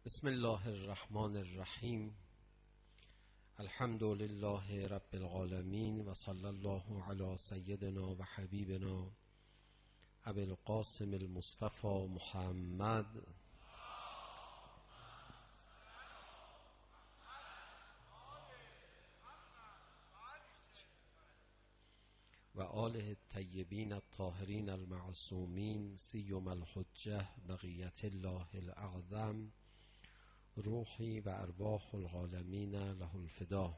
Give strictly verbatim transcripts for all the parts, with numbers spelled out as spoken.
بسم الله الرحمن الرحیم. الحمد لله رب العالمین و صلی الله علی سیدنا و حبیبنا ابی القاسم المصطفى محمد و آله الطیبین الطاهرین المعصومین سیما الحجة بقیت الله الاعظم روحی و ارواح العالمین له الفدا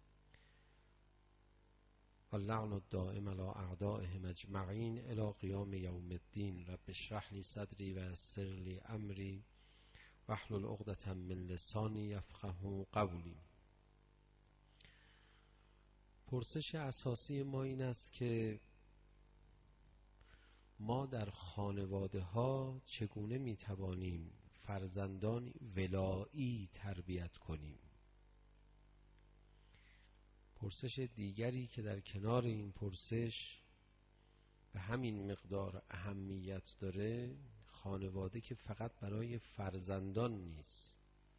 و اللعن الدائم علی اعدائهم اجمعین الی قیام یوم الدین. رب اشرح لی صدری و یسر لی امری واحلل عقدة من لسانی یفقهوا قولی. پرسش اساسی ما این است که ما در خانواده ها چگونه می توانیم فرزندان ولایی تربیت کنیم؟ پرسش دیگری که در کنار این پرسش به همین مقدار اهمیت داره، خانواده که فقط برای فرزندان نیست،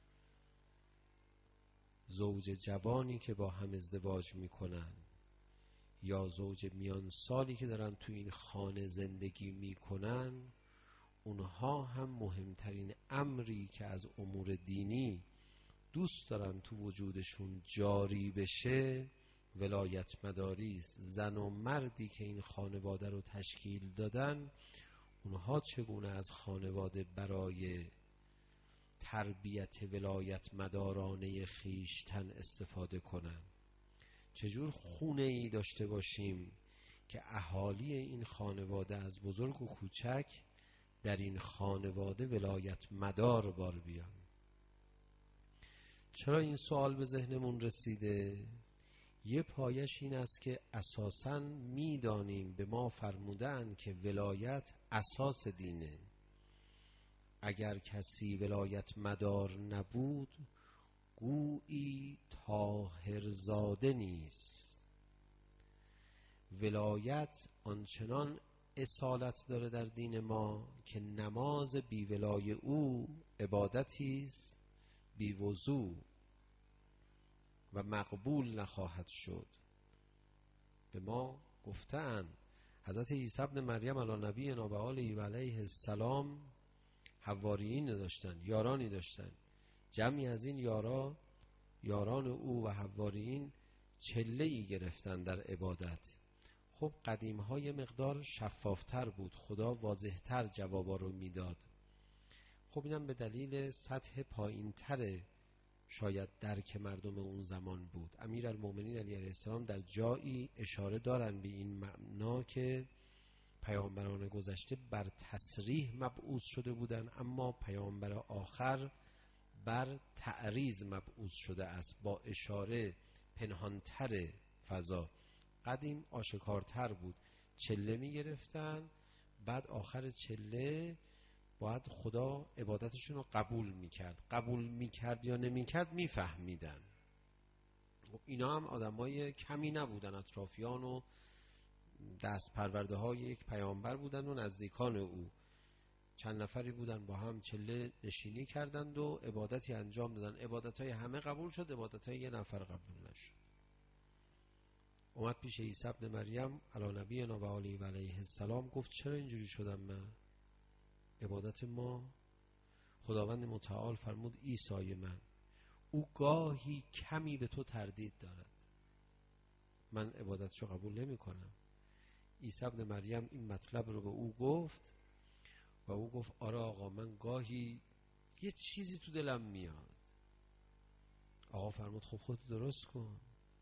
زوج جوانی که با هم ازدواج میکنن یا زوج میان سالی که دارن تو این خانه زندگی میکنن، اونها هم مهمترین امری که از امور دینی دوست دارن تو وجودشون جاری بشه ولایت مداری است. زن و مردی که این خانواده رو تشکیل دادن، اونها چگونه از خانواده برای تربیت ولایت مدارانه خیشتن استفاده کنن، چجور خونه ای داشته باشیم که اهالی این خانواده از بزرگ و کوچک در این خانواده ولایت مدار بار بیان. چرا این سوال به ذهنمون رسیده؟ یه پایش این است که اساساً میدانیم به ما فرمودن که ولایت اساس دینه. اگر کسی ولایت مدار نبود گویی طاهرزاده نیست. ولایت آنچنان اصالت داره در دین ما که نماز بی ولای او عبادتی است بی وضو و مقبول نخواهد شد. به ما گفتن حضرت عیسی ابن مریم علی نبینا و آله و علیه السلام حواریین داشتن، یارانی داشتن. جمعی از این یارا یاران او و حواریین چله ای گرفتن در عبادت. خب قدیم های مقدار شفافتر بود، خدا واضحتر جوابا رو میداد. خب اینم به دلیل سطح پایین تر شاید درک مردم اون زمان بود. امیرالمومنین علیه السلام در جایی اشاره دارن به این معنا که پیامبران گذشته بر تصریح مبعوث شده بودن، اما پیامبر آخر بر تعریض مبعوث شده است، با اشاره پنهانتر فضا. قدیم آشکارتر بود، چله می گرفتن، بعد آخر چله باید خدا عبادتشون رو قبول می کرد. قبول می کرد یا نمی کرد می فهمیدن. اینا هم آدمای کمی نبودن، اطرافیان و دست پرورده های یک پیامبر بودن و نزدیکان او. چند نفری بودن با هم چله نشینی کردند و عبادتی انجام دادن. عبادت های همه قبول شد، عبادت های یه نفر قبول نشد. اومد پیش عیسی ابن مریم علی نبینا و آله و علیه السلام، گفت چرا اینجوری شدم من؟ عبادت ما خداوند متعال فرمود عیسی من، او گاهی کمی به تو تردید دارد، من عبادتشو قبول نمی کنم. عیسی ابن مریم این مطلب رو به او گفت و او گفت آره آقا، من گاهی یه چیزی تو دلم میاد. آقا فرمود خب خودت درست کن.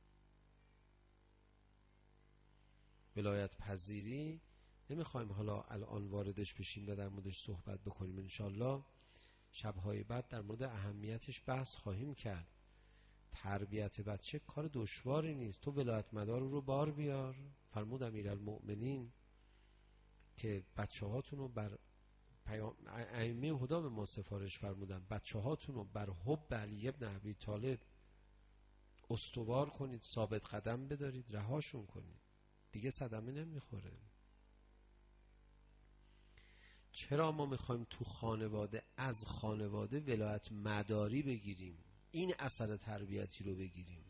ولایت پذیری نمیخوایم حالا الان واردش بشیم و در موردش صحبت بکنیم. انشالله شبهای بعد در مورد اهمیتش بحث خواهیم کرد. تربیت بچه کار دشواری نیست. تو ولایت مدار رو بار بیار. فرمود امیرالمؤمنین که بچه هاتون رو بر پیام ائمه هدا به ما سفارش فرمودن، بچه هاتون رو بر حب علی ابن ابی طالب استوار کنید، ثابت قدم بدارید، رهاشون کنید، دیگه صدمه نمیخوره. چرا ما میخوایم تو خانواده از خانواده ولایت مداری بگیریم، این اثر تربیتی رو بگیریم؟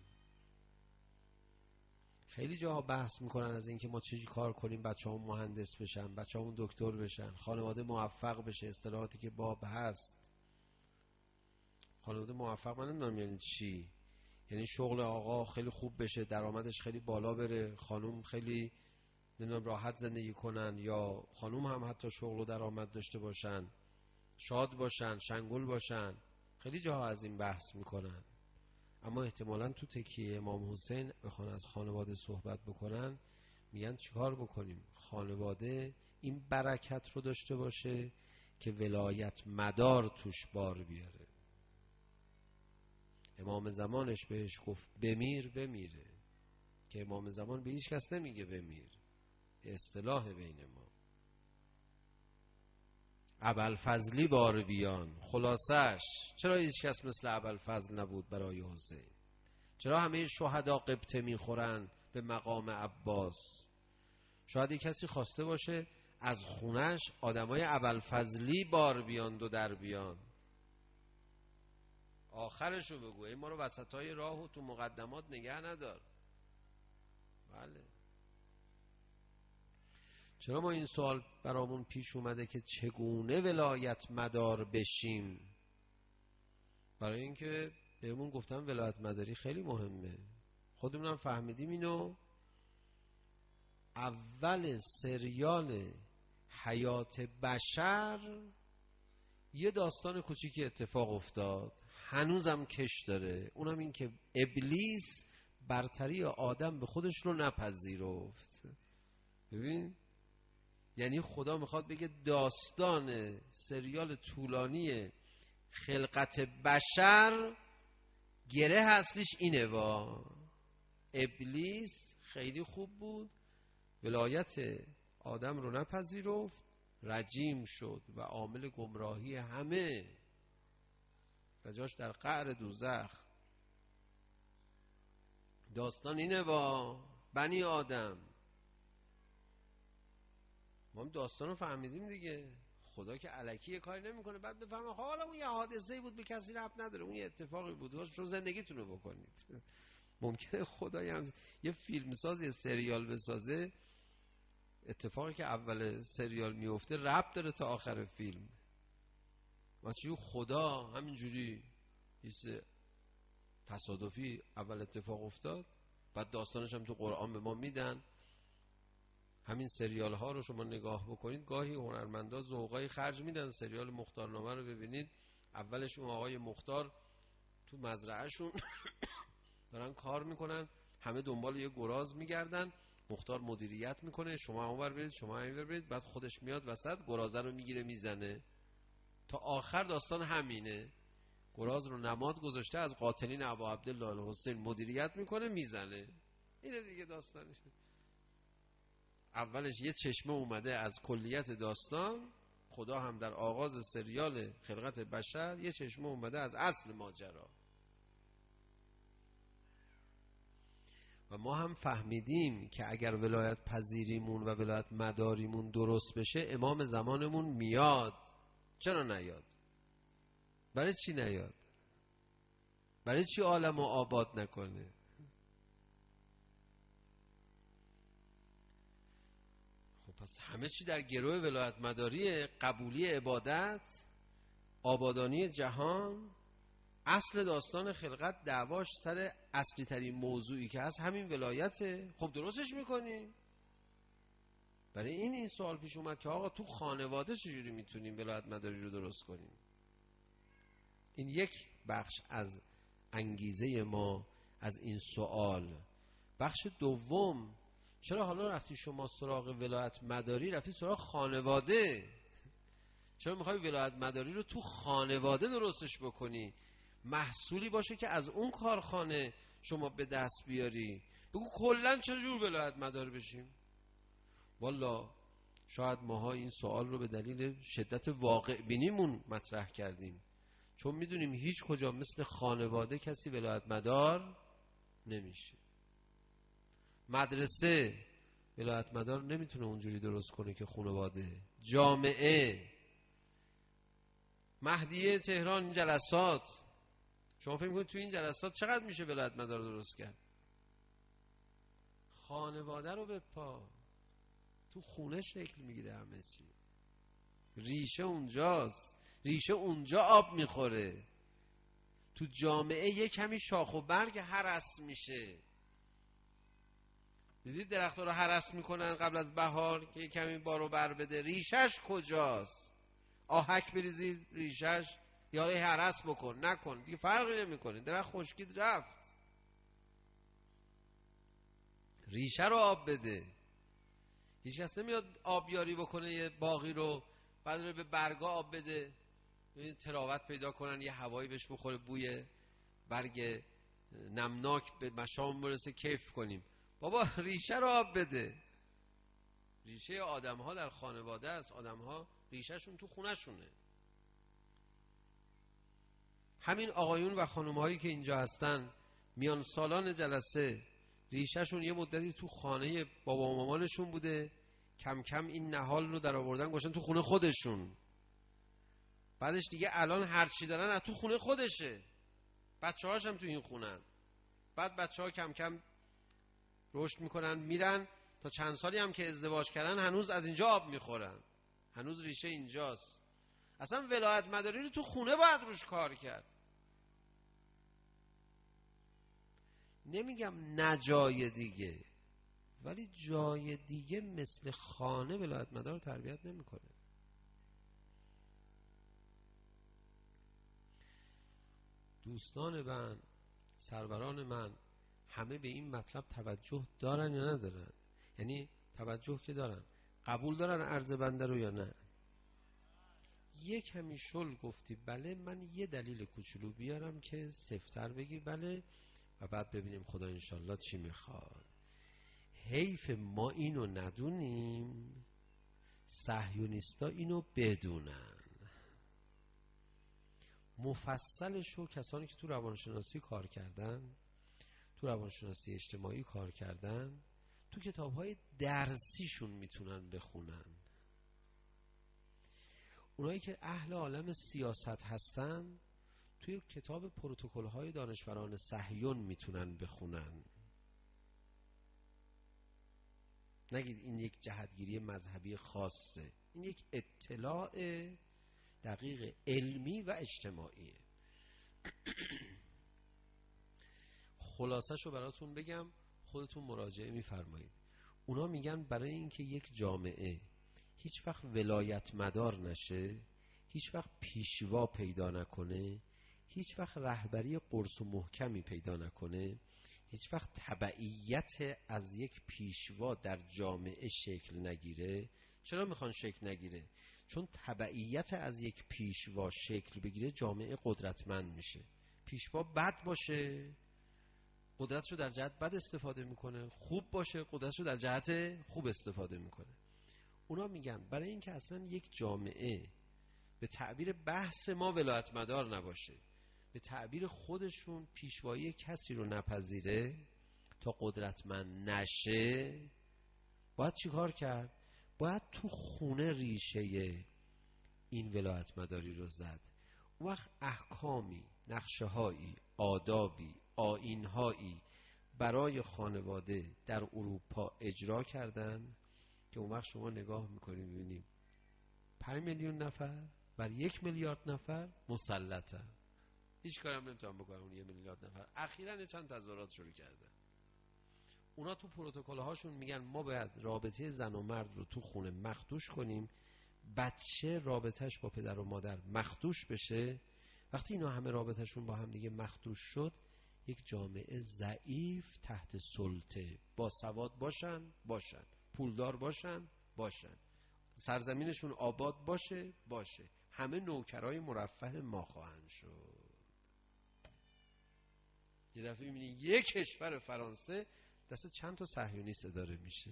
خیلی جاها بحث میکنن از اینکه ما چه کار کنیم بچه‌مون مهندس بشن، بچه‌مون دکتر بشن، خانواده موفق بشه، اصطلاحاتی که باب هست. خانواده موفق من نمیدونم یعنی چی. یعنی شغل آقا خیلی خوب بشه، درآمدش خیلی بالا بره، خانم خیلی نمیدونم راحت زندگی کنن، یا خانم هم حتی شغل و درآمد داشته باشن، شاد باشن، شنگول باشن. خیلی جاها از این بحث میکنن. اما احتمالاً تو تکیه امام حسین بخوان از خانواده صحبت بکنن، میگن چیکار بکنیم؟ خانواده این برکت رو داشته باشه که ولایت مدار توش بار بیاره. امام زمانش بهش گفت بمیر بمیره، که امام زمان به هیچ کس نمیگه بمیر، اصطلاح بین ما. ابوالفضلی بار بیان. خلاصش چرا هیچ کس مثل ابوالفضل نبود برای حسین؟ چرا همه شهدا قبطه میخورن به مقام عباس؟ شاید کسی خواسته باشه از خونش آدمای ابوالفضلی بار بیان، دو در بیان. آخرشو بگو، این ما رو وسطای راه و تو مقدمات نگه ندار. بله. چرا ما این سوال برامون پیش اومده که چگونه ولایت مدار بشیم؟ برای اینکه بهمون گفتن ولایت مداری خیلی مهمه، خودمونم فهمیدیم اینو. اول سریال حیات بشر یه داستان کوچیکی اتفاق افتاد، هنوزم کش داره. اونم این که ابلیس برتری آدم به خودش رو نپذیرفت. ببین، یعنی خدا میخواد بگه داستان سریال طولانی خلقت بشر گره اصلیش اینه. وا ابلیس خیلی خوب بود، ولایت آدم رو نپذیرفت، رجیم شد و عامل گمراهی همه و جاش در قعر دوزخ. داستان اینه با بنی آدم. ما هم داستان رو فهمیدیم دیگه. خدا که الکی کاری نمیکنه بعد بفهمه حالا اون یه حادثه‌ای بود به کسی ربط نداره، اون یه اتفاقی بود، شما زندگیتون رو بکنید. ممکنه خدایی هم یه فیلمساز یه سریال بسازه، اتفاقی که اول سریال میفته ربط داره تا آخر فیلم. واسه خدا همینجوری یه تصادفی اول اتفاق افتاد، بعد داستانش هم تو قرآن به ما میدن. همین سریال ها رو شما نگاه بکنید، گاهی هنرمندا ذوقای خرج میدن. سریال مختارنامه رو ببینید، اولش اون آقای مختار تو مزرعهشون دارن کار میکنن، همه دنبال یه گراز میگردن، مختار مدیریت میکنه، شما اونور برید شما اینور برید، بعد خودش میاد وسط گرازه رو میگیره میزنه. تا آخر داستان همینه، گراز رو نماد گذاشته، از قاتلین ابا عبدالله الحسین مدیریت میکنه میزنه. اینه دیگه داستانش. اولش یه چشمه اومده از کلیت داستان، خدا هم در آغاز سریال خلقت بشر یه چشمه اومده از اصل ماجرا. و ما هم فهمیدیم که اگر ولایت پذیریمون و ولایت مداریمون درست بشه، امام زمانمون میاد. چرا نیاد؟ برای چی نیاد؟ برای چی عالم رو آباد نکنه؟ خب پس همه چی در گروه ولایت مداری، قبولی عبادت، آبادانی جهان. اصل داستان خلقت دعواش سر اصلی ترین موضوعی که هست همین ولایته. خب درستش میکنیم. برای این این سوال پیش اومد که آقا تو خانواده چجوری میتونیم ولایت مداری رو درست کنیم. این یک بخش از انگیزه ما از این سوال. بخش دوم، چرا حالا رفتی شما سراغ ولایت مداری، رفتی سراغ خانواده؟ چرا میخوای ولایت مداری رو تو خانواده درستش بکنی، محصولی باشه که از اون کارخانه شما به دست بیاری؟ بگو کلن چه جور ولایت مدار بشیم؟ والا شاید ماها این سوال رو به دلیل شدت واقع بینیمون مطرح کردیم، چون میدونیم هیچ کجا مثل خانواده کسی ولایت مدار نمیشه. مدرسه ولایت مدار نمیتونه اونجوری درست کنه که خانواده. جامعه مهدیه تهران جلسات، شما فکر می‌کنید تو این جلسات چقدر میشه ولایت مدار درست کرد؟ خانواده رو به پا تو خونه شکل میگیره همه چی. ریشه اونجاست، ریشه اونجا آب میخوره. تو جامعه یه کمی شاخ و برگ هرس میشه. دیدید درخت‌ها رو هرس میکنن قبل از بهار که یه کمی بارو بر بده. ریشش کجاست؟ آهک بریزی ریشش یا هرس بکن نکن دیگه فرقی نمیکنه، درخت خشکید رفت. ریشه رو آب بده. هیچ کس نمیاد آبیاری بکنه یه باغی رو بعد رو به برگا آب بده، این تراوت پیدا کنن، یه هوایی بهش بخوره، بوی برگ نمناک به مشام برسه، کیف کنیم. بابا ریشه رو آب بده. ریشه آدم ها در خانواده است. آدم ها ریشه شون تو خونه شونه. همین آقایون و خانم هایی که اینجا هستن میان سالان جلسه ریشه شون یه مدتی تو خانه بابا و مامانشون بوده، کم کم این نهال رو در آوردن گوشن تو خونه خودشون. بعدش دیگه الان هرچی دارن از تو خونه خودشه، بچه هاش هم تو این خونن. بعد بچه ها کم کم رشد میکنن میرن، تا چند سالی هم که ازدواج کردن هنوز از اینجا آب میخورن، هنوز ریشه اینجاست. اصلا ولایت مداری رو تو خونه باید روش کار کرد. نمیگم نه جای دیگه، ولی جای دیگه مثل خانه ولایت مدار رو تربیت نمیکنه. دوستان من، سروران من، همه به این مطلب توجه دارن یا ندارن؟ یعنی توجه که دارن، قبول دارن عرض بنده رو یا نه؟ یک کمی شل گفتی بله، من یه دلیل کوچولو بیارم که سفتر بگی بله، و بعد ببینیم خدا انشالله چی میخواد. حیف ما اینو ندونیم، صهیونیستا اینو بدونن. مفصلشو کسانی که تو روانشناسی کار کردن، تو روانشناسی اجتماعی کار کردن، تو کتاب‌های درسیشون میتونن بخونن. اونایی که اهل عالم سیاست هستن توی کتاب پروتکل‌های دانشوران صهیون میتونن بخونن. نگید این یک جهتگیری مذهبی خاصه، این یک اطلاع دقیق علمی و اجتماعیه. خلاصه‌شو براتون بگم، خودتون مراجعه میفرمایید. اونا میگن برای اینکه یک جامعه هیچ وقت ولایت مدار نشه، هیچ وقت پیشوا پیدا نکنه، هیچ وقت رهبری قرص و محکمی پیدا نکنه، هیچ وقت تبعیت از یک پیشوا در جامعه شکل نگیره. چرا میخوان شکل نگیره؟ چون تبعیت از یک پیشوا شکل بگیره جامعه قدرتمند میشه. پیشوا بد باشه قدرتشو در جهت بد استفاده میکنه، خوب باشه قدرتشو در جهت خوب استفاده میکنه. اونا میگن برای اینکه اصلا یک جامعه به تعبیر بحث ما ولایت مدار نباشه، به تعبیر خودشون پیشوایی کسی رو نپذیره تا قدرتمند نشه، باید چی کار کرد؟ باید تو خونه ریشه این ولایت مداری رو زد. اون وقت احکامی، نقشه هایی، آدابی، آیین هایی برای خانواده در اروپا اجرا کردن که اون وقت شما نگاه میکنید میبینیم پنج میلیون نفر بر یک میلیارد نفر مسلطن. هیچ کاری هم نمیتونن بکنن اون یک میلیارد نفر. اخیراً چند تظاهرات شروع کردن. اونا تو پروتکل هاشون میگن ما باید رابطه زن و مرد رو تو خونه مخدوش کنیم، بچه رابطهش با پدر و مادر مخدوش بشه. وقتی اینا همه رابطهشون با هم دیگه مخدوش شد، یک جامعه ضعیف تحت سلطه، با سواد باشن باشن، پولدار باشن باشن، سرزمینشون آباد باشه باشه، همه نوکرای مرفه ما خواهند شد. یه دفعه میبینی یک کشور فرانسه دست چند تا صهیونیست اداره میشه،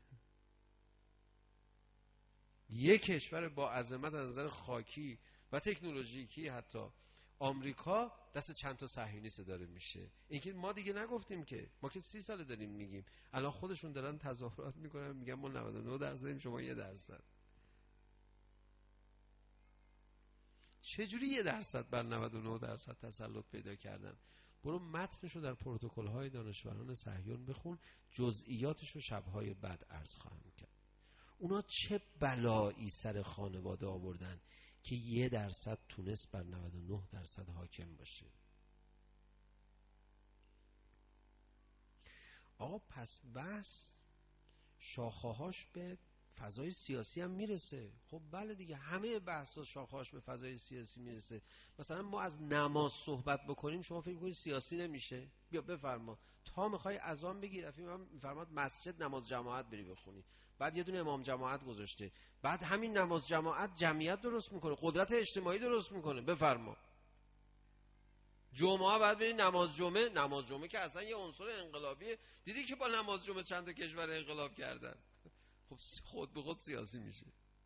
یک کشور با عظمت از نظر خاکی و تکنولوژیکی حتی آمریکا دست چند تا صهیونیست اداره میشه. اینکه ما دیگه نگفتیم که، ما که سی ساله داریم میگیم، الان خودشون دارن تظاهرات میکنن میگن ما نود و نه درصدیم شما یک درصد. چجوری یه درصد بر نود و نه درصد تسلط پیدا کردن؟ برو متنشو در پروتکل‌های دانشوران صهیون بخون، جزئیاتشو شب‌های بعد عرض خواهم کرد. اونا چه بلایی سر خانواده آوردن که یه درصد تونست بر نود و نه درصد حاکم باشه. آقا پس بس شاخه‌هاش به فضای سیاسی هم میرسه. خب بله دیگه، همه بحثا شاخه‌هاش به فضای سیاسی میرسه. مثلا ما از نماز صحبت بکنیم، شما فکر می‌کنید سیاسی نمیشه؟ بیا بفرما، تا میخوای اذان بگی رفیق من میفرماد مسجد نماز جماعت بری بخونی، بعد یه دونه امام جماعت گذاشته، بعد همین نماز جماعت جمعیت درست میکنه، قدرت اجتماعی درست میکنه. بفرما جمعه بعد بری نماز جمعه، نماز جمعه که اصلا یه عنصر انقلابیه. دیدی که با نماز جمعه چند تا کشور انقلاب کردن؟ خب خود به خود سیاسی میشه.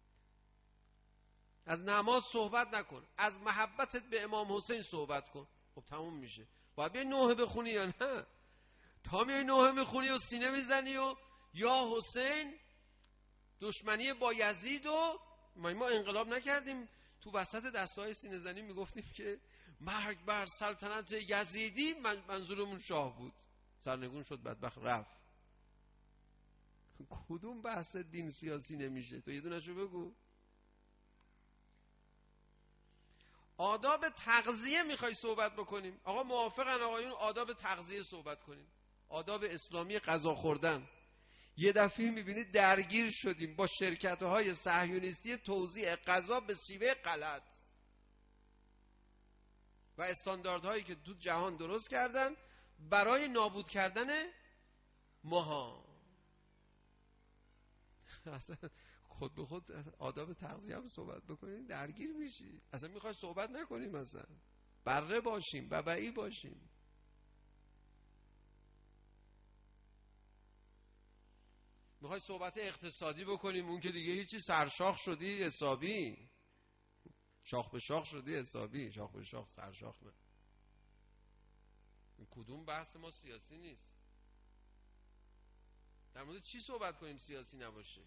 از نماز صحبت نکن، از محبتت به امام حسین صحبت کن. خب تموم میشه. باید بیای نوحه بخونی یا نه؟ تا میای نوحه میخونی و سینه میزنی و یا حسین دشمنی با یزید و ما, ما انقلاب نکردیم تو وسط دستای سینه زنی میگفتیم که مرگ بر سلطنت یزیدی، من منظورمون شاه بود. سرنگون شد بدبخت رفت. کدوم بحث دین سیاسی نمیشه؟ تو یه دونشو بگو. آداب تغذیه میخوای صحبت بکنیم، آقا موافقن آقایون آداب تغذیه صحبت کنیم، آداب اسلامی غذا خوردن. یه دفعه میبینید درگیر شدیم با شرکت‌های صهیونیستی توزیع غذا به شیوه غلط و استانداردهایی که تو جهان درست کردن برای نابود کردن ماها. اصلا خود به خود آداب تغذیه هم صحبت بکنیم درگیر میشی. اصلا میخوای صحبت نکنیم، اصلا بره باشیم، ببعی باشیم. میخوای صحبت اقتصادی بکنیم، اون که دیگه هیچی، سرشاخ شدی حسابی، شاخ به شاخ شدی حسابی، شاخ به شاخ سرشاخ نه. کدوم بحث ما سیاسی نیست. در مورد چی صحبت کنیم سیاسی نباشه؟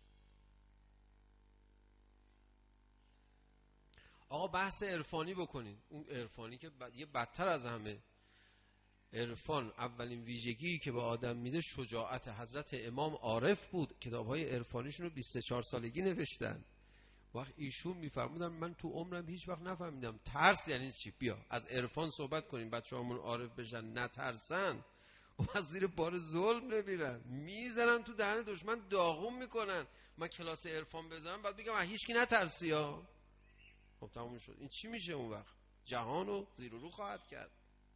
آقا بحث عرفانی بکنین، اون عرفانی که یه بدتر از همه. عرفان اولین ویژگی که به آدم میده شجاعت. حضرت امام عارف بود، کتاب‌های عرفانیشون رو بیست و چهار سالگی نوشتن. وقت ایشون میفرمودن من تو عمرم هیچ وقت نفهمیدم ترس یعنی چی. بیا از عرفان صحبت کنیم، بچه‌هامون عارف بشن، نترسن و از زیر بار ظلم نمیرن، میزنن تو دهن دشمن، داغون میکنن. من کلاس عرفان بذارم بعد بگم هیچ کی نترسی ها. خب تموم شد. این چی میشه اون وقت؟ جهانو زیر و رو خواهد کرد.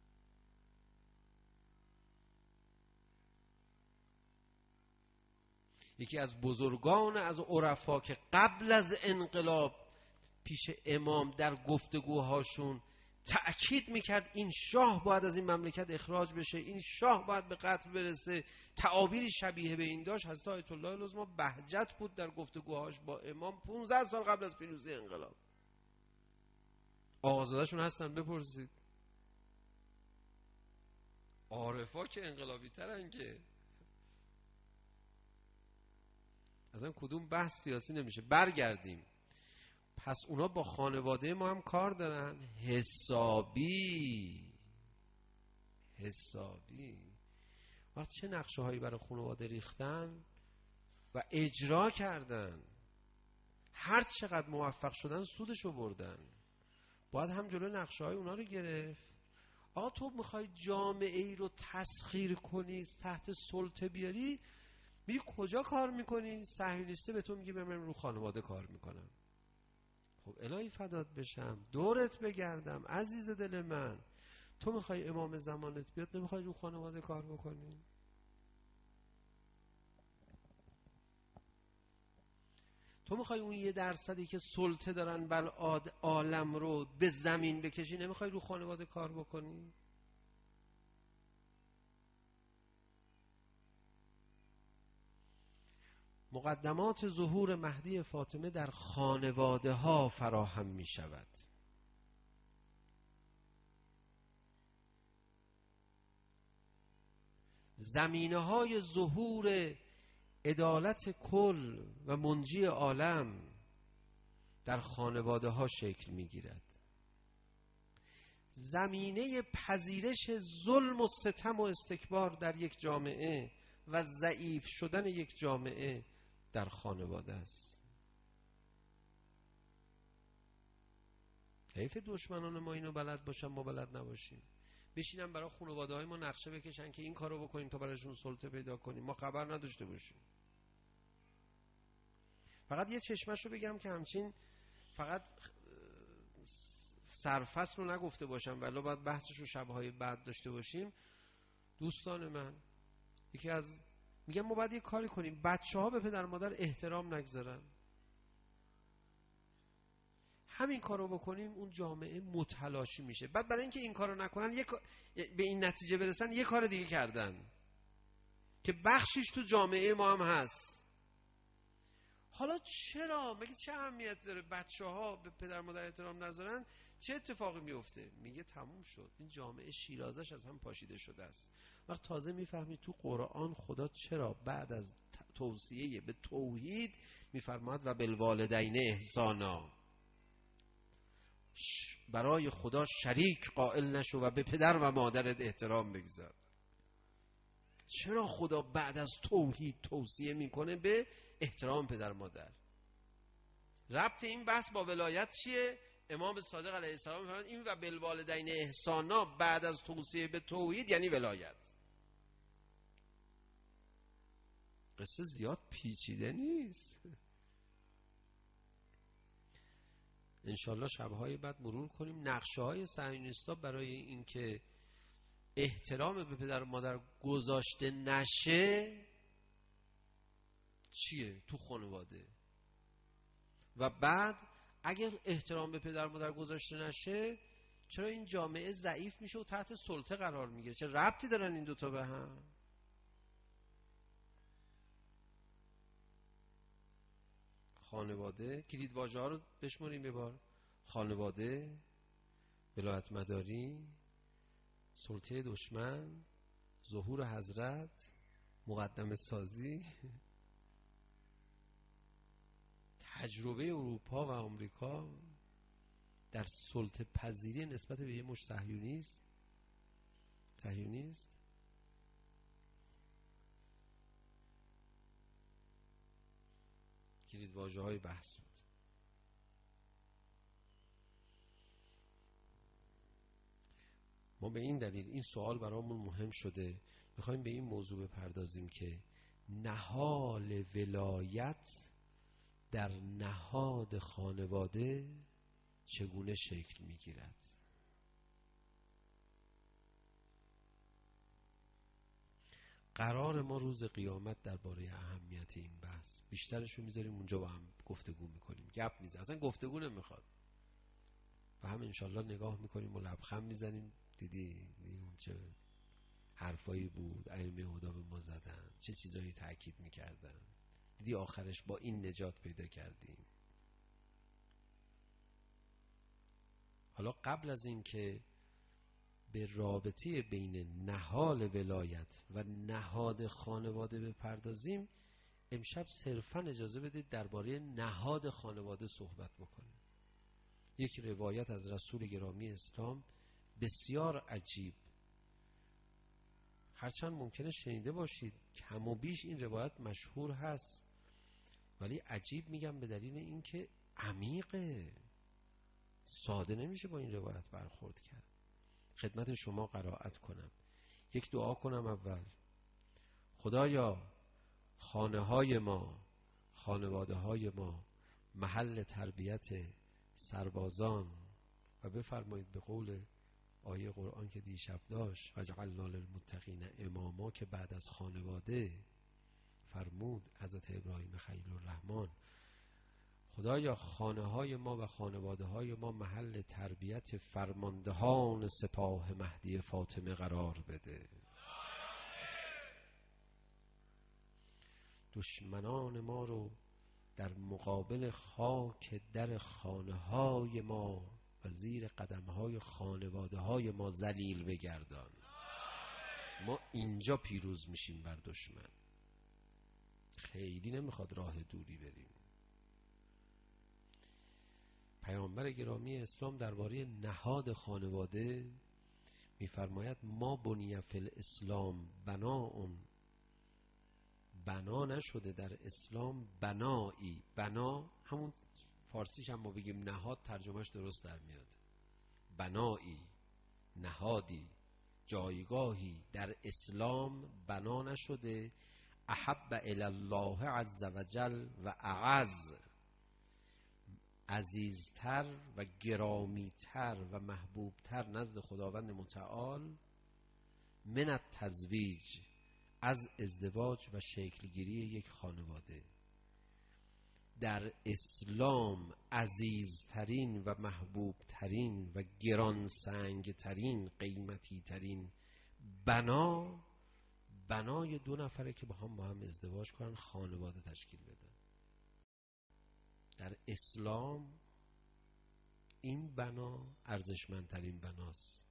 یکی از بزرگان از عرفا که قبل از انقلاب پیش امام در گفتگوهاشون تأکید میکرد این شاه باید از این مملکت اخراج بشه، این شاه باید به قتل برسه، تعابیری شبیه به این داشت. حضرت آیت الله العظمی بهجت بود در گفتگوهاش با امام پانزده سال قبل از پیروزی انقلاب. آقازاده‌شون هستن، بپرسید. عارفا که انقلابی ترن که اصلا کدوم بحث سیاسی نمیشه. برگردیم. پس اونا با خانواده ما هم کار دارن، حسابی حسابی. وقت چه نقشه هایی برای خانواده ریختن و اجرا کردن، هر چقدر موفق شدن سودشو بردن. باید هم جلو نقشه های اونا رو گرفت. آقا تو میخوای جامعه ای رو تسخیر کنی، تحت سلطه بیاری، میری کجا کار میکنی؟ صهیونیسته به تو میگه من رو خانواده کار میکنم. خب الهی فدات بشم، دورت بگردم عزیز دل من. تو میخوای امام زمانت بیاد، نمیخوای رو خانواده کار بکنی؟ تو میخوای اون یه درصدی که سلطه دارن بر عالم رو به زمین بکشی، نمیخوای رو خانواده کار بکنی؟ مقدمات ظهور مهدی فاطمه در خانواده ها فراهم می شود. زمینه های ظهور عدالت کل و منجی عالم در خانواده ها شکل می گیرد. زمینه پذیرش ظلم و ستم و استکبار در یک جامعه و ضعیف شدن یک جامعه در خانواده است. حیف دشمنان ما اینو بلد باشن ما بلد نباشیم، بشینن برای خانواده های ما نقشه بکشن که این کارو بکنیم تا براشون سلطه پیدا کنیم، ما خبر نداشته باشیم. فقط یه چشمش رو بگم که همچین فقط سرفصل رو نگفته باشم ولی باید بحثش رو شبهای بعد داشته باشیم. دوستان من، یکی از میگم ما باید یه کاری کنیم بچه ها به پدر مادر احترام نگذارن. همین کارو بکنیم اون جامعه متلاشی میشه. بعد برای اینکه این کارو نکنن یک به این نتیجه برسن یه کار دیگه کردن که بخشش تو جامعه ما هم هست. حالا چرا؟ مگه چه اهمیت داره بچه ها به پدر مادر احترام نذارن؟ چه اتفاقی میفته؟ میگه تموم شد، این جامعه شیرازش از هم پاشیده شده است. وقت تازه میفهمی تو قرآن خدا چرا بعد از توصیه به توحید میفرماد و بالوالدین احسانا، برای خدا شریک قائل نشو و به پدر و مادرت احترام بگذار. چرا خدا بعد از توحید توصیه میکنه به احترام پدر مادر؟ ربط این بحث با ولایت چیه؟ امام صادق علیه السلام میفرماد این و بالوالدین احسانا بعد از توصیه به توحید یعنی ولایت. قصه زیاد پیچیده نیست. انشالله شبهای بعد مرور کنیم نقشه های صهیونیست‌ها برای اینکه احترام به پدر و مادر گذاشته نشه چیه تو خانواده، و بعد اگر احترام به پدر و مادر گذاشته نشه چرا این جامعه ضعیف میشه و تحت سلطه قرار میگیره؟ چه ربطی دارن این دوتا به هم؟ خانواده، کلید واژه ها رو بشماریم یه بار: خانواده، ولایت مداری، سلطه دشمن، ظهور حضرت، مقدمه سازی. تجربه اروپا و آمریکا در سلطه پذیری نسبت به یه مش صهیونیست صهیونیست کلید واژه های بحث بود. ما به این دلیل این سوال برامون مهم شده میخوایم به این موضوع بپردازیم که نهال ولایت در نهاد خانواده چگونه شکل میگیرد. قرار ما روز قیامت درباره اهمیت این بحث بیشترش رو میذاریم اونجا با هم گفتگو میکنیم، گپ میزنیم، اصلا گفتگو نمیخواد و هم انشالله نگاه میکنیم و لبخند میزنیم. دیدی اون چه حرفایی بود ائمه هدا به ما زدن، چه چیزایی تاکید میکردن، دیدی آخرش با این نجات پیدا کردیم. حالا قبل از این که به رابطه بین نهال ولایت و نهاد خانواده بپردازیم، امشب صرفا اجازه بدید درباره نهاد خانواده صحبت بکنیم. یک روایت از رسول گرامی اسلام بسیار عجیب، هرچند ممکنه شنیده باشید، کم و بیش این روایت مشهور هست، ولی عجیب میگم به دلیل اینکه عمیقه، ساده نمیشه با این روایت برخورد کرد. خدمت شما قرائت کنم، یک دعا کنم اول: خدایا خانه های ما، خانواده های ما محل تربیت سربازان و بفرمایید به قول آیه قرآن که دیشب داشت وجعلنا للمتقین اماما، که بعد از خانواده فرمود حضرت ابراهیم خلیل الرحمن خدایا خانه های ما و خانواده های ما محل تربیت فرماندهان سپاه مهدی فاطمه قرار بده. دشمنان ما رو در مقابل خاک در خانه های ما و زیر قدم های خانواده های ما ذلیل بگردان. ما اینجا پیروز میشیم بر دشمن، خیلی نمیخواد راه دوری بریم. پیامبر گرامی اسلام درباره نهاد خانواده می‌فرماید ما بنی فی الاسلام بناء، بنا نشده در اسلام بنایی. بنا همون فارسیش هم ما بگیم نهاد، ترجمهش درست در میاد. بنایی، نهادی، جایگاهی در اسلام بنا نشده احب الی الله عز وجل و اعز، عزیزتر و گرامیتر و محبوبتر نزد خداوند متعال من التزویج، از ازدواج و شکلگیری یک خانواده. در اسلام عزیزترین و محبوبترین و گرانسنگترین، قیمتیترین بنا، بنای دو نفره که با هم با هم ازدواج کنن، خانواده تشکیل بدن. در اسلام این بنا ارزشمندترین بناست.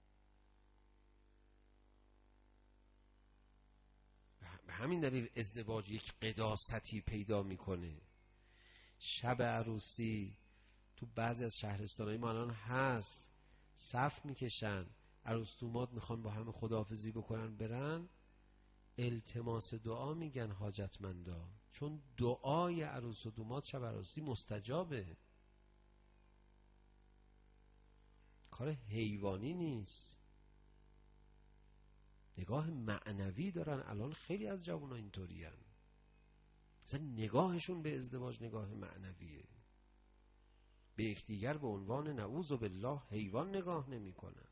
به همین دلیل ازدواج یک قداستی پیدا میکنه. شب عروسی تو بعضی از شهرستانهای ما الان هست، صف میکشن، عروس دوماد میخوان با هم خداحافظی بکنن برن، التماس دعا میگن حاجتمندا، چون دعای عروس و دوماد شب عروسی مستجابه. کار حیوانی نیست، نگاه معنوی دارن. الان خیلی از جوانان اینطوری هن، مثلا نگاهشون به ازدواج نگاه معنویه، به یکدیگر به عنوان نعوذ بالله حیوان نگاه نمی کنن.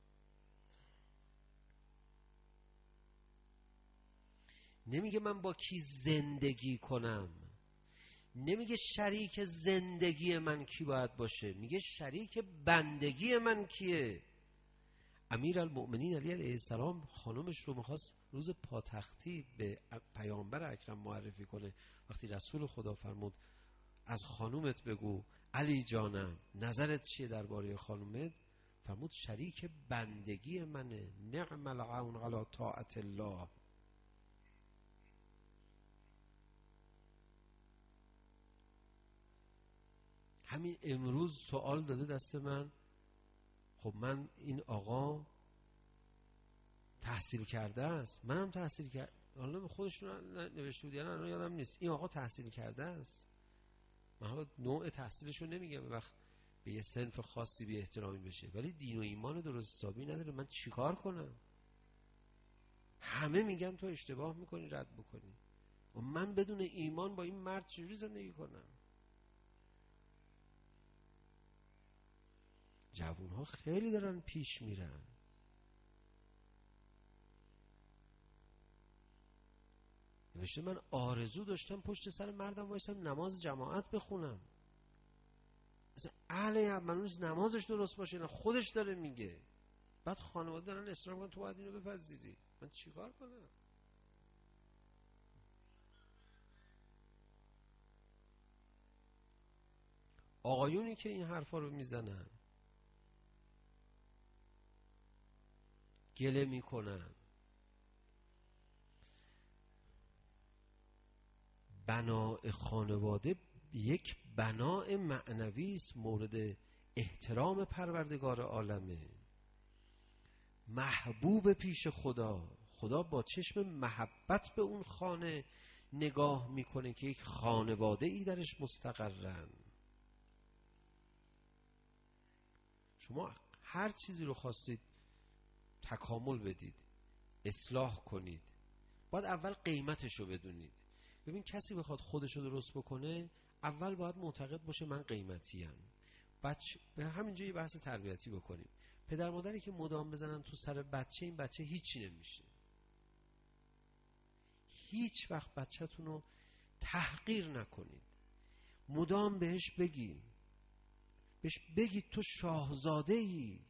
نمیگه من با کی زندگی کنم، نمیگه شریک زندگی من کی باید باشه، میگه شریک بندگی من کیه. امیر المؤمنین علی علیه السلام خانومش رو میخواست روز پاتختی به پیامبر اکرم معرفی کنه. وقتی رسول خدا فرمود از خانومت بگو علی جانم نظرت چیه درباره خانومت، فرمود شریک بندگی منه، نعم العون علی طاعت الله. همین امروز سوال داده دست من، خب من این آقا تحصیل کرده است، منم تحصیل کرده، حالا خودشون نوشته بود یعنی الان یادم نیست، این آقا تحصیل کرده است. من حالا نوع تحصیلشو نمیگم، به وقت به یه صنف خاصی بی احترامی بشه، ولی دین و ایمان درست حسابی نداره، من چیکار کنم؟ همه میگن تو اشتباه میکنی، رد بکنی، و من بدون ایمان با این مرد چجوری زندگی کنم؟ جوانها خیلی دارن پیش میرن. نوشته من آرزو داشتم پشت سر مردم وایسم نماز جماعت بخونم. مثلا اهل منوز نمازش درست باشه، نه خودش داره میگه، بعد خانواده دارن اصرار میکنن تو باید اینو بپذیری. من چیکار کنم؟ آقایونی که این حرفا رو میزنن، گله میکنن، بناء خانواده یک بناء معنوی است، مورد احترام پروردگار عالمه، محبوب پیش خدا. خدا با چشم محبت به اون خانه نگاه میکنه که یک خانواده ای درش مستقرن. شما هر چیزی رو خواستید تکامل بدید، اصلاح کنید، باید اول قیمتش رو بدونید. ببین کسی بخواد خودش رو درست بکنه، اول باید معتقد باشه من قیمتیم. بچه به همینجا یه بحث تربیتی بکنیم. پدر مادری که مدام بزنن تو سر بچه، این بچه هیچی نمیشه. هیچ وقت بچه‌تون رو تحقیر نکنید، مدام بهش بگی، بهش بگید تو شاهزاده ای،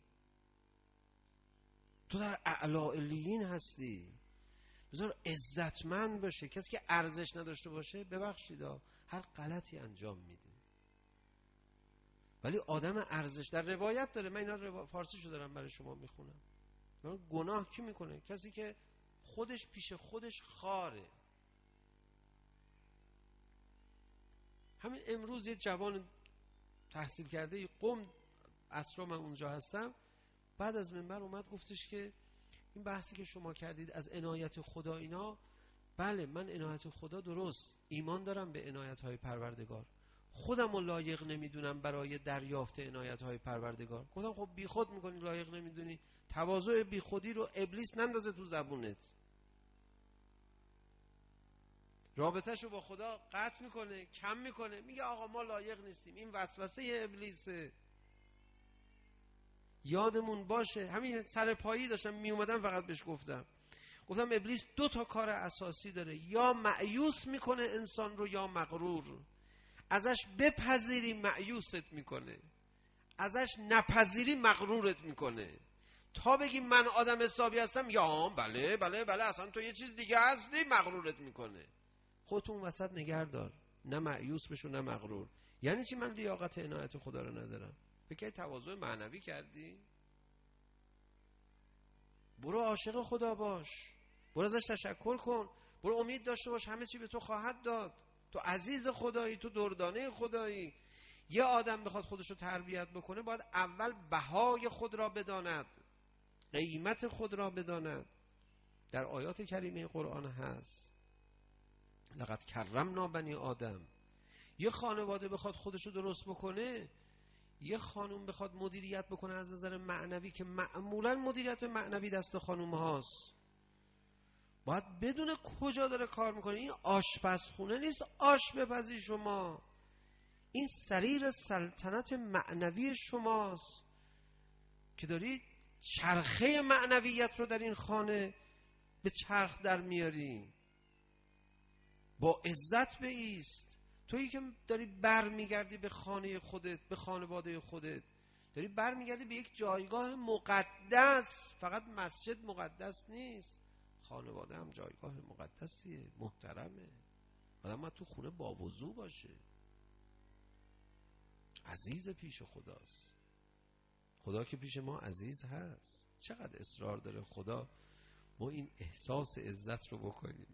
تو در اعلی علیین هستی، بذار عزتمند باشه. کسی که ارزش نداشته باشه ببخشید هر غلطی انجام میده. ولی آدم ارزش در روایت داره، من اینا رو فارسیشو دارم برای شما میخونم. گناه کی میکنه؟ کسی که خودش پیش خودش خاره. همین امروز یه جوان تحصیل کرده قم عصرا من اونجا هستم، بعد از منبر اومد گفتش که این بحثی که شما کردید از عنایت خدا اینا، بله من عنایت خدا درست ایمان دارم به عنایت های پروردگار، خودم رو لایق نمیدونم برای دریافت عنایت های پروردگار. گفتم خب بی خود میکنی لایق نمیدونی، تواضع بی خودی رو ابلیس نندازه تو زبونت، رابطه‌شو با خدا قطع میکنه، کم میکنه، میگه آقا ما لایق نیستیم. این وسوسه ابلیسه. یادمون باشه همین سر پایی داشتم می اومدم فقط بهش گفتم گفتم ابلیس دو تا کار اساسی داره، یا مأیوس میکنه انسان رو یا مغرور. ازش بپذیری مأیوست میکنه، ازش نپذیری مغرورت میکنه. تا بگی من آدم حسابی هستم، یا بله بله بله اصلا تو یه چیز دیگه هستی، مغرورت میکنه. خودتون وسط نگه دار، نه مأیوس بشو نه مغرور. یعنی چی من لیاقت عنایت خدا رو ندارم؟ فکر تواضع معنوی کردی؟ برو عاشق خدا باش، برو ازش تشکر کن، برو امید داشته باش همه چی به تو خواهد داد. تو عزیز خدایی، تو دردانه خدایی. یه آدم بخواد خودشو تربیت بکنه باید اول بهای خود را بداند، قیمت خود را بداند. در آیات کریمه قرآن هست لقد کرمنا بنی آدم. یه خانواده بخواد خودشو درست بکنه، یه خانوم بخواد مدیریت بکنه از نظر معنوی، که معمولا مدیریت معنوی دست خانوم هاست، باید بدونه کجا داره کار میکنه. این آشپزخونه نیست آش بپزی شما، این سریر سلطنت معنوی شماست که داری چرخه معنویت رو در این خانه به چرخ در میاری. با عزت بایست. تویی که داری بر میگردی به خانه خودت، به خانواده خودت، داری بر میگردی به یک جایگاه مقدس. فقط مسجد مقدس نیست، خانواده هم جایگاه مقدسیه، محترمه. آدم باید تو خونه با وضو باشه، عزیز پیش خداست. خدا که پیش ما عزیز هست. چقدر اصرار داره خدا ما این احساس عزت رو بکنیم.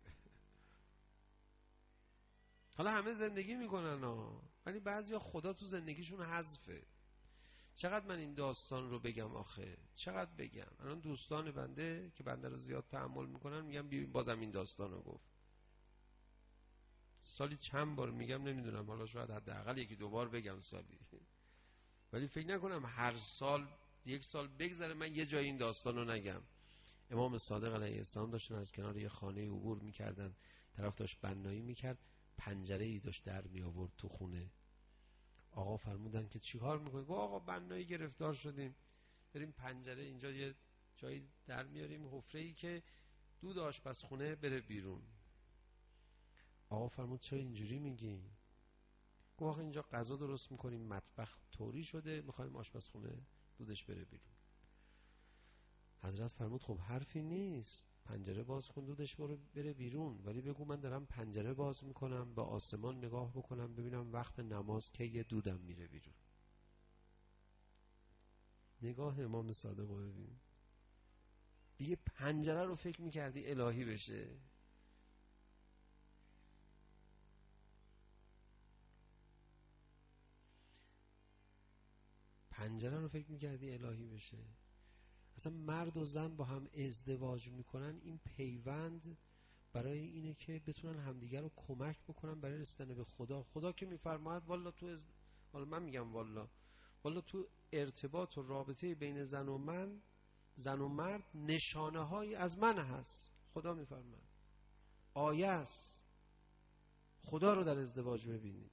حالا همه زندگی میکنن ها، ولی بعضیا خدا تو زندگیشون حذفه. چقدر من این داستان رو بگم آخه، چقدر بگم. الان دوستان بنده که بنده رو زیاد تأمل میکنن میگم ببین بازم این داستان رو گفت. سالی چند بار میگم نمیدونم، حالا شاید حداقل یکی دو بار بگم سالی، ولی فکر نکنم هر سال یک سال بگذره من یه جای این داستان رو نگم. امام صادق علیه السلام داشتن از کنار یه خانه عبور میکردن، طرف داشت بنایی میکرد، پنجره ای داشت در می آورد تو خونه. آقا فرمودن که چی کار میکنی؟ گفت آقا بنایی گرفتار شدیم، داریم پنجره اینجا یه جایی در میاریم، حفره ای که دود آشپزخونه بره بیرون. آقا فرمود چرا اینجوری میگی؟ گفت آقا اینجا غذا درست میکنیم، مطبخ طوری شده، میخوایم آشپزخونه دودش بره بیرون. حضرت فرمود خب حرفی نیست، پنجره باز کن دودش بره بیرون، ولی بگو من دارم پنجره باز میکنم به آسمان نگاه بکنم ببینم وقت نماز که یه دودم میره بیرون. نگاه امام صادق رو ببین. دیگه پنجره رو فکر میکردی الهی بشه. پنجره رو فکر میکردی الهی بشه. اصلا مرد و زن با هم ازدواج میکنن، این پیوند برای اینه که بتونن همدیگر رو کمک بکنن برای رسیدن به خدا. خدا که میفرماید والا تو از... والا من میگم والا والا تو ارتباط و رابطه بین زن و من، زن و مرد نشانه هایی از من هست. خدا میفرماید آیه است، خدا رو در ازدواج ببینید.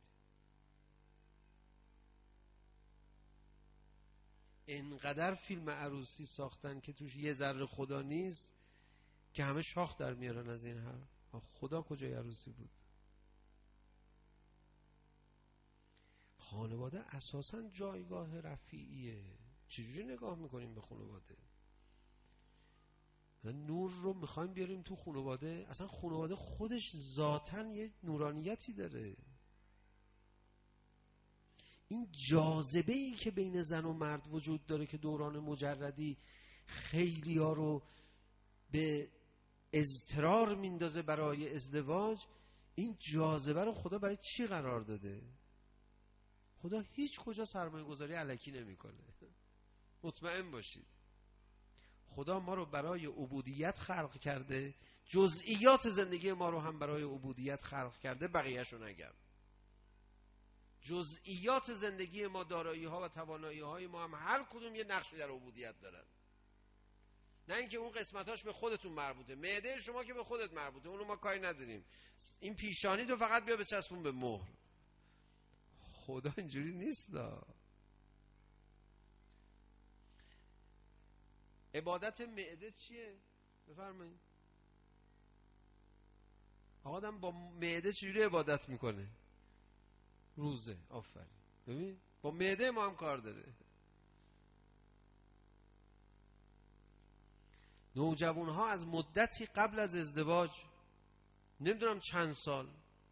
اینقدر فیلم عروسی ساختن که توش یه ذره خدا نیست که همه شاخ در میارن از این حرف. خدا کجای عروسی بود؟ خانواده اساساً جایگاه رفیعیه. چجوری نگاه میکنیم به خانواده؟ نور رو میخوایم بیاریم تو خانواده. اصلا خانواده خودش ذاتاً یه نورانیتی داره. این جاذبه‌ای که بین زن و مرد وجود داره که دوران مجردی خیلی ها رو به اضطرار میندازه برای ازدواج، این جاذبه رو خدا برای چی قرار داده؟ خدا هیچ کجا سرمایه گذاری الکی نمیکنه. مطمئن باشید خدا ما رو برای عبودیت خلق کرده، جزئیات زندگی ما رو هم برای عبودیت خلق کرده. بقیه‌شو نگم. جزئیات زندگی ما، دارایی ها و توانایی های ما هم هر کدوم یه نقشی در عبودیت دارن. نه اینکه اون قسمتاش به خودتون مربوطه. معده شما که به خودت مربوطه، اونو ما کاری نداریم. این پیشانی تو فقط بیا بچسبون به مهر. خدا اینجوری نیست. عبادت معده چیه؟ بفرمایید. آقا آدم با معده چجوری عبادت میکنه؟ روزه. آفرین. ببین با معده ما هم کار داره. نوجوان ها از مدتی قبل از ازدواج، نمیدونم چند سال،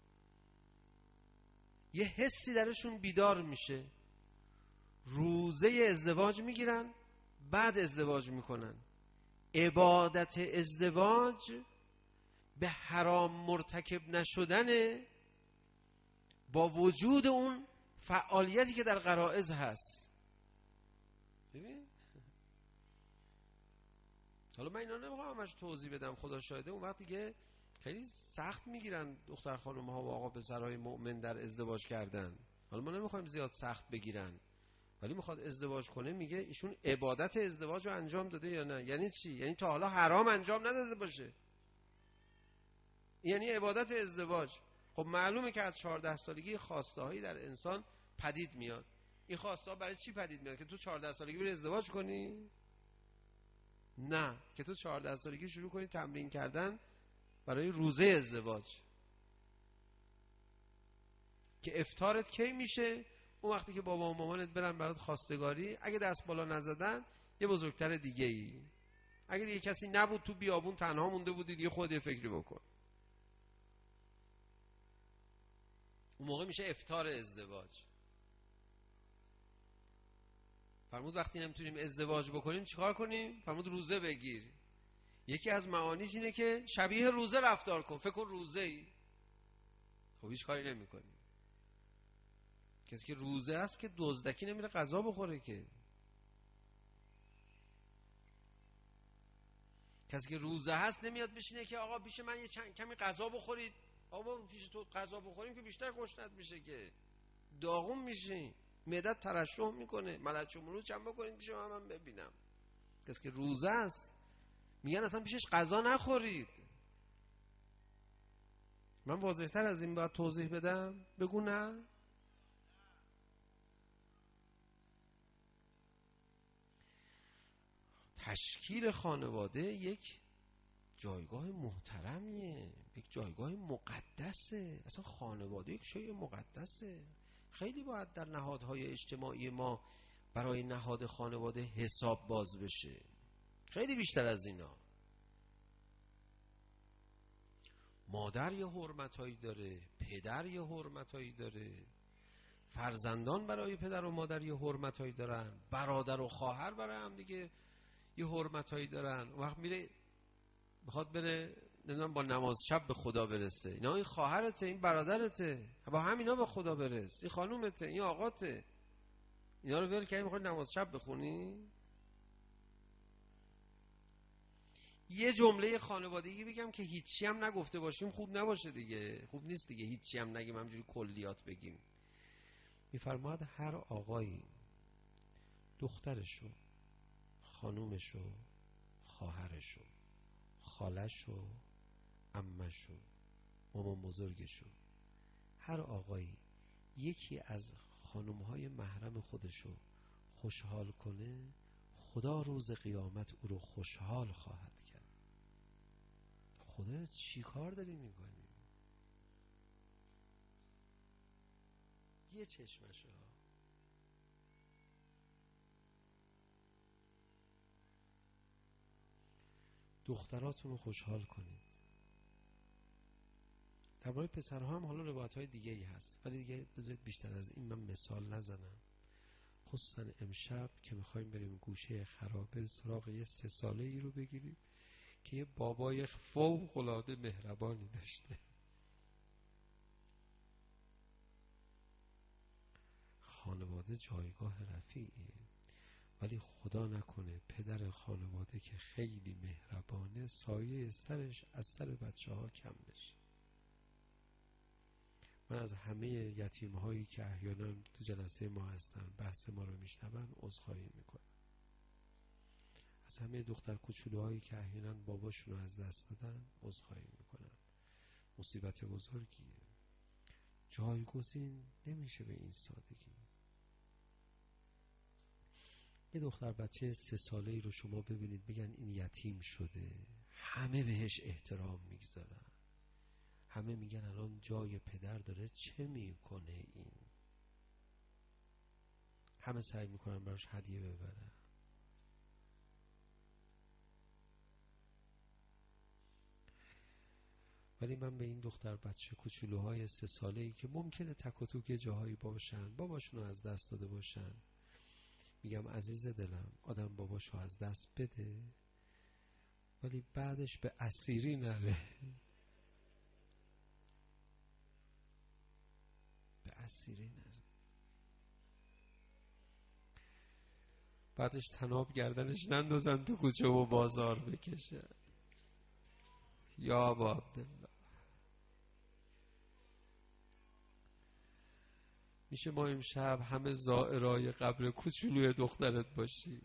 یه حسی درشون بیدار میشه، روزه ازدواج میگیرن، بعد ازدواج میکنن. عبادت ازدواج به حرام مرتکب نشدن، با وجود اون فعالیتی که در غرائز هست. ببین حالا من اینا نمیخوام همش توضیح بدم، خدا شاهده. اون وقتی که خیلی سخت میگیرن دختر خانم ها و آقا پسرای مؤمن در ازدواج کردن. حالا ما نمیخوایم زیاد سخت بگیرن، ولی میخواد ازدواج کنه، میگه ایشون عبادت ازدواج رو انجام داده یا نه. یعنی چی؟ یعنی تا حالا حرام انجام نداده باشه، یعنی عبادت ازدواج. خب معلومه که از چهارده سالگی خواسته هایی در انسان پدید میاد. این خواسته ها برای چی پدید میاد؟ که تو چهارده سالگی بری ازدواج کنی؟ نه، که تو چهارده سالگی شروع کنی تمرین کردن برای روزه ازدواج. که افطارت کی میشه؟ اون وقتی که بابا و مامانت برن برات خواستگاری، اگه دست بالا نزدن یه بزرگتر دیگه ای، اگه دیگه کسی نبود تو بیابون تنها مونده بودی، دیگه خودت فکری بکن. اون موقع میشه افطار ازدواج. فرمود وقتی نمیتونیم ازدواج بکنیم چیکار کنیم؟ فرمود روزه بگیر. یکی از معانیش اینه که شبیه روزه رفتار کن. فکر کن روزه ای. خب هیچ کاری نمی کنی. کسی که روزه است که دزدکی نمیره غذا بخوره که. کسی که روزه هست نمیاد بشینه که آقا پیش من یه چند کمی غذا بخورید. آقا پیش تو غذا بخوریم که بیشتر گشنت میشه، که داغون میشی، معدت ترشح میکنه. ملچ و ملوچ هم بکنید پیش من, من ببینم. کسی که روزه است میگن اصلا پیشش غذا نخورید. من واضح‌تر از این باید توضیح بدم؟ بگو نه. تشکیل خانواده یک جایگاه محترمیه، یک جایگاه مقدسه. اصلا خانواده یک شیء مقدسه. خیلی باید در نهادهای اجتماعی ما برای نهاد خانواده حساب باز بشه، خیلی بیشتر از اینا. مادر یه حرمتایی داره، پدر یه حرمتایی داره، فرزندان برای پدر و مادر یه حرمتایی دارن، برادر و خواهر برای هم دیگه یه حرمتایی دارن. وقت میره بخواد بره نمیدونم با نماز شب به خدا برسه، اینا این خواهرته، این برادرته، با همینا به خدا برس، این خانومته، این آقاته. اینا رو ول کردی میخوای نماز شب بخونی؟ یه جمله خانوادگی بگم که هیچی هم نگفته باشیم خوب نباشه دیگه، خوب نیست دیگه هیچی هم نگیم، همجوری کلیات بگیم. میفرماد هر آقایی دخترشو، خانومشو، خواهرشو، خالشو، عمشو، مامان بزرگشو، هر آقایی یکی از خانومهای محرم خودشو خوشحال کنه، خدا روز قیامت او رو خوشحال خواهد کرد. خدا چی کار داری میکنی؟ یه چشمشو دختراتون رو خوشحال کنید. درباره پسرها هم حالا روایت‌های دیگه ای هست، ولی دیگه بذارید بیشتر از این من مثال نزنم. خصوصا امشب که میخوایم بریم گوشه خرابه سراغ یه سه ساله ای رو بگیریم که یه بابای فوق‌العاده مهربانی داشته. خانواده جایگاه رفیعیه، ولی خدا نکنه پدر خانواده که خیلی مهربانه سایه سرش از سر بچه ها کم بشه. من از همه یتیم هایی که احیانا تو جلسه ما هستن بحث ما رو میشنون عذرخواهی میکنم. از همه دختر کوچولوهایی که احیانا باباشون رو از دست دادن عذرخواهی میکنم. مصیبت بزرگیه، جایگزین نمیشه به این سادگی. یه دختر بچه سه ساله ای رو شما ببینید بگن این یتیم شده، همه بهش احترام میگذارن، همه میگن الان جای پدر داره، چه میکنه این؟ همه سعی میکنن براش هدیه ببرن. ولی من به این دختر بچه کوچولوهای سه ساله ای که ممکنه تک و توک جاهایی باشن، باباشون رو از دست داده باشن، میگم عزیز دلم آدم باباشو از دست بده ولی بعدش به اسیری نره، به اسیری نره، بعدش تناب گردنش نندازن تو کوچه و بازار بکشه. یا ابا عبدالله، میشه ما امشب همه زائرای قبر کوچولوی دخترت باشی؟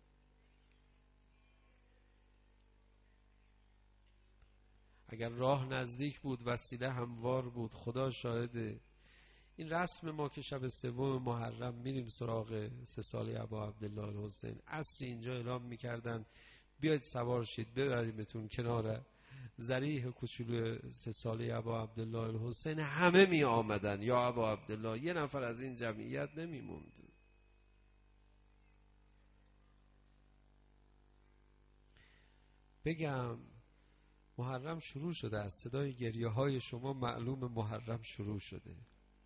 اگر راه نزدیک بود وسیله هموار بود، خدا شاهده. این رسم ما که شب سوم محرم میریم سراغ سه ساله ابا عبدالله الحسین، عصر اینجا اعلام میکردن بیاید سوار شید ببریمتون کنار ذریح کوچولو سه ساله ابا عبدالله الحسین. همه می آمدن یا ابا عبدالله، یه نفر از این جمعیت نمیموند. بگم محرم شروع شده، از صدای گریه های شما معلوم محرم شروع شده.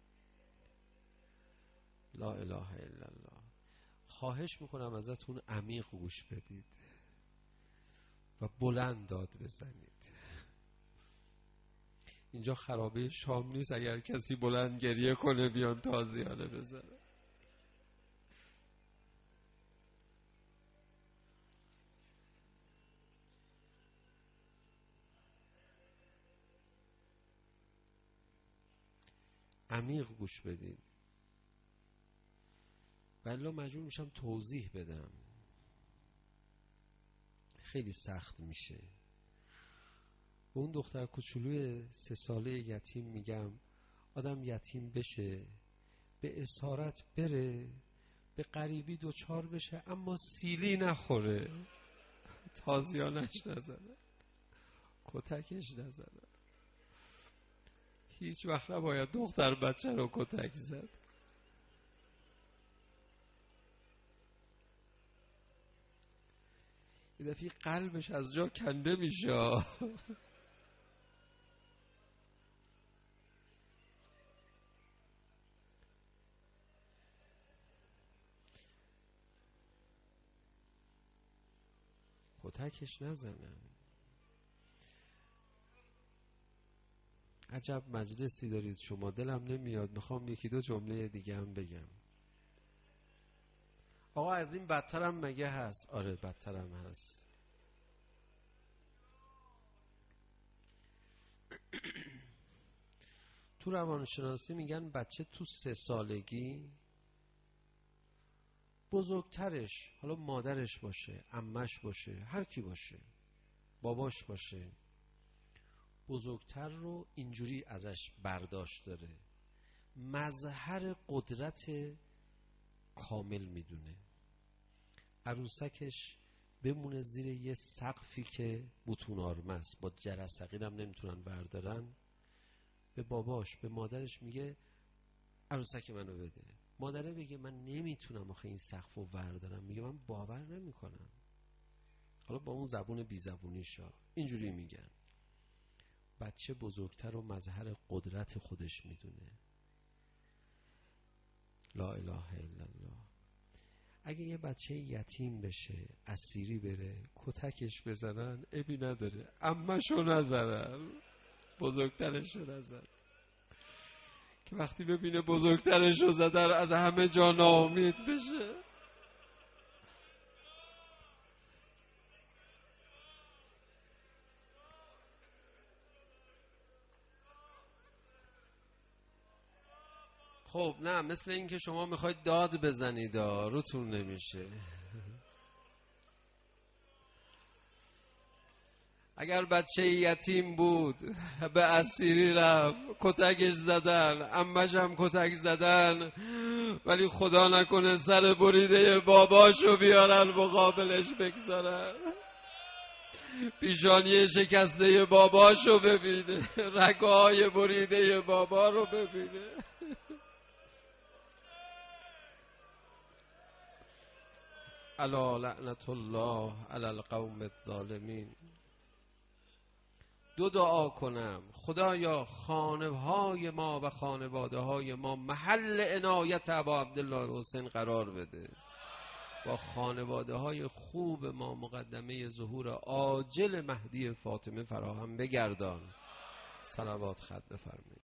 لا اله الا الله. خواهش میکنم ازتون عمیق گوش بدید و بلند داد بزنید. اینجا خرابه شام نیست اگر کسی بلند گریه کنه بیان تازیانه بزنه. عمیق گوش بدید ولی مجبور میشم توضیح بدم، خیلی سخت میشه. به اون دختر کوچولوی سه ساله یتیم میگم آدم یتیم بشه، به اسارت بره، به غریبی دوچار بشه، اما سیلی نخوره، تازیانش نزنه، کتکش نزنه. هیچ وقت نباید دختر بچه رو کتک زد. یه دفعه قلبش از جا کنده میشه. کتکش نزنه. عجب مجلسی دارید شما، دلم نمیاد. میخوام یکی دو جمله دیگه هم بگم. آقا از این بدترم مگه هست؟ آره بدترم هست. تو روانشناسی میگن بچه تو سه سالگی بزرگترش، حالا مادرش باشه، عمش باشه، هر کی باشه، باباش باشه، بزرگتر رو اینجوری ازش برداشت داره، مظهر قدرت کامل میدونه. عروسکش بمونه زیر یه سقفی که بوتون آرمه است، با جرثقیل هم نمیتونن بردارن، به باباش به مادرش میگه عروسک منو بده. مادره بگه من نمیتونم آخه این سقفو بردارم، میگه من باور نمیکنم. حالا با اون زبون بی زبونیشا اینجوری میگن. بچه بزرگتر و مظهر قدرت خودش میدونه. لا اله الا الله. اگه یه بچه یتیم بشه، اسیری بره، کتکش بزنن، عیبی نداره، عمشو نزنن، بزرگترشو نزنن. که وقتی ببینه بزرگترش رو زدن از همه جا ناامید بشه. خب نه، مثل این که شما میخواید داد بزنید روتون نمیشه. اگر بچه یتیم بود به اسیری رفت، کتکش زدن، عمش هم کتک زدن، ولی خدا نکنه سر بریده باباشو بیارن مقابلش بگذارن، پیشانی شکسته باباشو ببینه، رگهای بریده بابا رو ببینه. الا لعنت الله علی القوم الظالمین. دو دعا کنم، خدایا خانه‌های ما و خانواده های ما محل عنایت ابا عبدالله حسین قرار بده، با خانواده های خوب ما مقدمه ظهور عاجل مهدی فاطمه فراهم بگردان. صلوات خط بفرمایید.